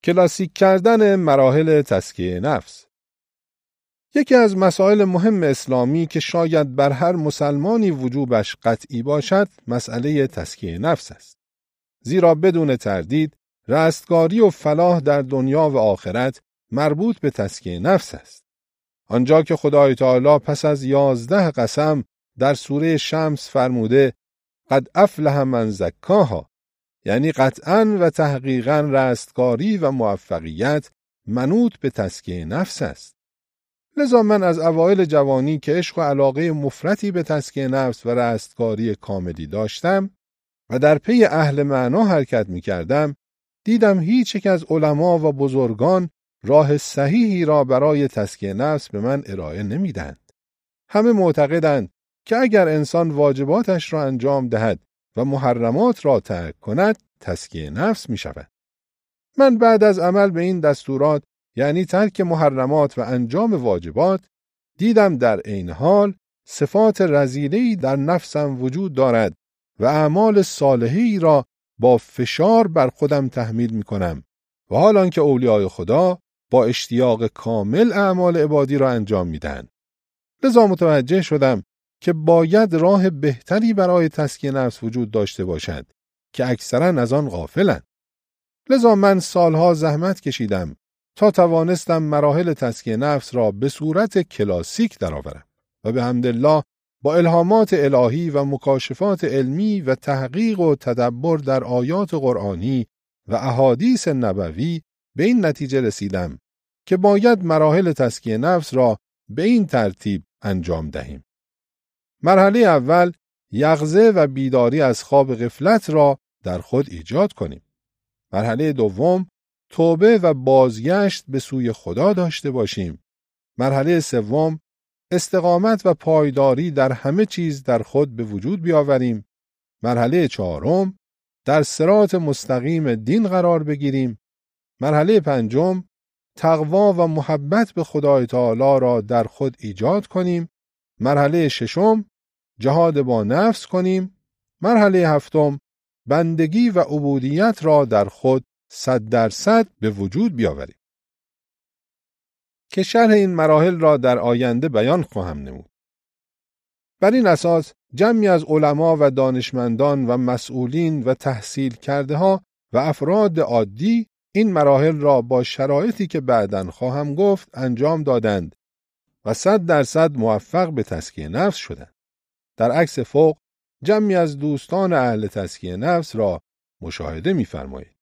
کلاسیک کردن مراحل تزکیه نفس. یکی از مسائل مهم اسلامی که شاید بر هر مسلمانی وجوبش قطعی باشد، مسئله تزکیه نفس است. زیرا بدون تردید، رستگاری و فلاح در دنیا و آخرت مربوط به تزکیه نفس است. آنجا که خدای تعالی پس از 11 قسم در سوره شمس فرموده قد افلح من زکاها، یعنی قطعاً و تحقیقاً رستگاری و موفقیت منوط به تزکیه نفس است. لذا من از اوایل جوانی که عشق و علاقه مفرطی به تزکیه نفس و رستگاری کاملی داشتم و در پی اهل معنا حرکت می کردم، دیدم هیچ یک از علما و بزرگان راه صحیحی را برای تزکیه نفس به من ارائه نمیدند. همه معتقدند که اگر انسان واجباتش را انجام دهد و محرمات را ترک کند، تزکیه نفس می شود. من بعد از عمل به این دستورات، یعنی ترک محرمات و انجام واجبات، دیدم در عین حال صفات رذیله‌ای در نفسم وجود دارد و اعمال صالحی را با فشار بر خودم تحمیل می کنم و حالان که اولیای خدا با اشتیاق کامل اعمال عبادی را انجام می دهند. لذا متوجه شدم که باید راه بهتری برای تزکیه نفس وجود داشته باشد که اکثرا از آن غافلند. لذا من سالها زحمت کشیدم تا توانستم مراحل تزکیه نفس را به صورت کلاسیک درآورم و به حمدالله با الهامات الهی و مکاشفات علمی و تحقیق و تدبر در آیات قرآنی و احادیث نبوی به این نتیجه رسیدم که باید مراحل تزکیه نفس را به این ترتیب انجام دهیم. مرحله اول، یقظه و بیداری از خواب غفلت را در خود ایجاد کنیم. مرحله دوم، توبه و بازگشت به سوی خدا داشته باشیم. مرحله سوم، استقامت و پایداری در همه چیز در خود به وجود بیاوریم. مرحله چهارم، در صراط مستقیم دین قرار بگیریم. مرحله پنجم، تقوا و محبت به خدای تعالی را در خود ایجاد کنیم. مرحله ششم، جهاد با نفس کنیم. مرحله هفتم، بندگی و عبودیت را در خود 100% به وجود بیاوریم. که شرح این مراحل را در آینده بیان خواهم نمود. بر این اساس جمعی از علما و دانشمندان و مسئولین و تحصیل کرده ها و افراد عادی این مراحل را با شرایطی که بعداً خواهم گفت انجام دادند و 100% موفق به تزکیه نفس شدند. در عکس فوق جمعی از دوستان اهل تزکیه نفس را مشاهده می‌فرمایید.